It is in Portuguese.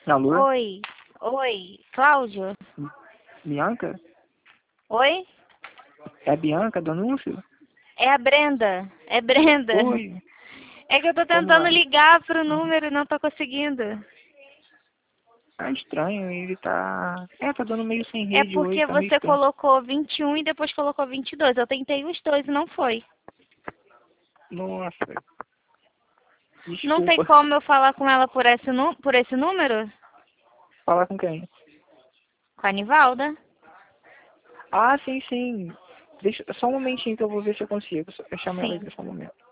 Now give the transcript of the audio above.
Alô? Oi, oi, Cláudio? Bianca? Oi? É a Bianca do anúncio? É a Brenda, é Brenda. Oi, É que eu tô como tentando vai? ligar pro número e não tô conseguindo. Tá estranho, ele tá... tá dando meio sem É rede hoje, porque tá meio você estranho. colocou 21 e depois colocou 22. Eu tentei os dois e não foi. Nossa, Não tem desculpa. como eu falar com ela por esse número? Falar com quem? Com a Nivalda? Ah, sim, sim. Deixa... Só um momentinho que eu vou ver se eu consigo. Eu chamo ela Sim. aí, só um momento.